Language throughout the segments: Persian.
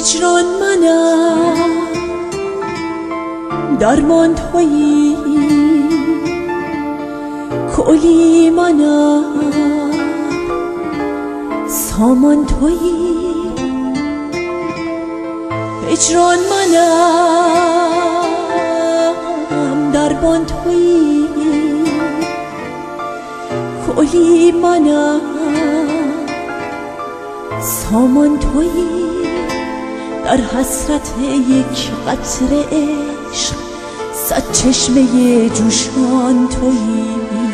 هجران منم، درمان تویی، کلی منم، سامان تویی. هجران منم، درمان تویی، کلی منم، سامان تویی. در حسرت یک قطره عشق صد چشمه جوشان تویی.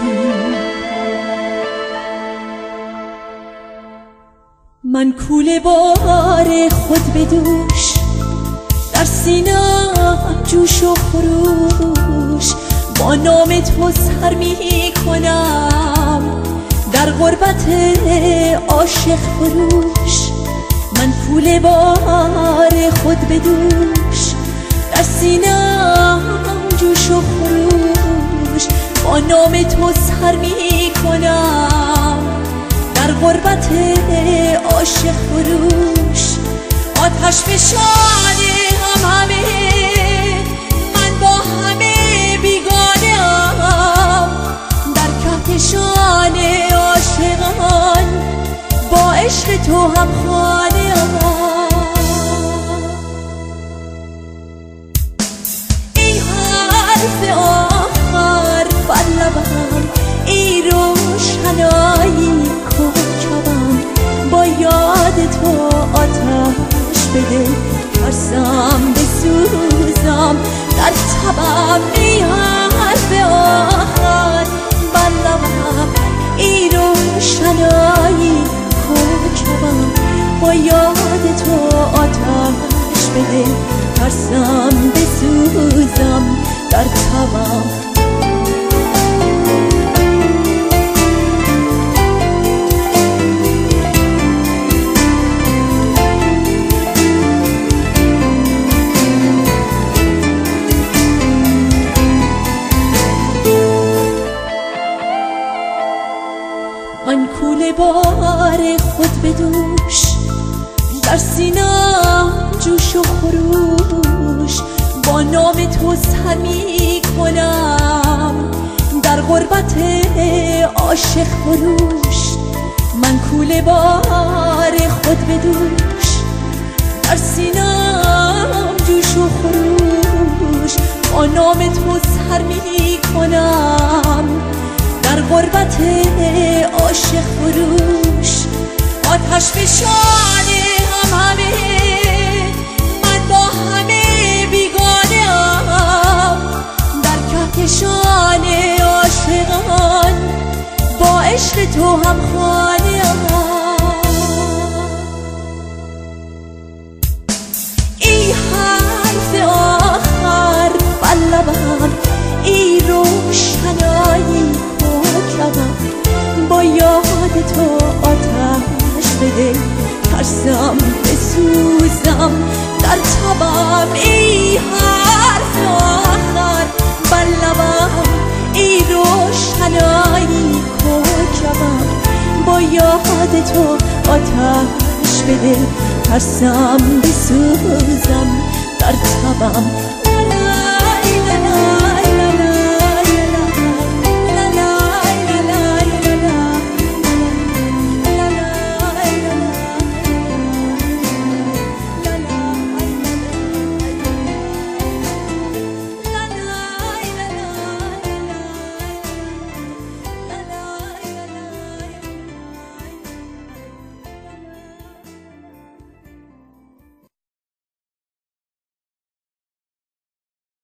من کوله بار خود به دوش، در سینه‌ام جوش و خروش، با نام تو سر می کنم در غربت عاشق فروش. من کوله بار خود به دوش، در سینه‌ام جوش و خروش، با نام تو سر می کنم در غربت عاشق فروش. آتش فشان همه من با همه بیگانه ام، در کهکشان عاشقان با عشق تو هم خانه ام. ای حرف آخر بر لبم، ای روشنایی کوچبم، با یاد تو آتش بده ترسم بسوزم در تبم. ای حرف آخر بر لبم، ای روشنایی کوچبم، با یاد تو آتش بده ترسم بسوزم در تبم. من کوله بار خود به دوش، در سینه‌ام جوش و خروش، با نام تو سر می کنم در غربت عاشق فروش. من کوله بار خود به دوش، در سینه‌ام جوش و خروش، با نام تو سر می کنم در غربت عاشق فروش. آتش فشان همه من با همه بیگانه ام، در کهکشان عاشقان با عشق تو هم خانه ام. ای حرف آخر بر لبم، ای روشنایی با یاد تو آتش بده ترسم بسوزم در تبم. ای حرف آخر بر لبم، ای روشنایی کوچبم، با یاد تو آتش بده ترسم بسوزم در تبم.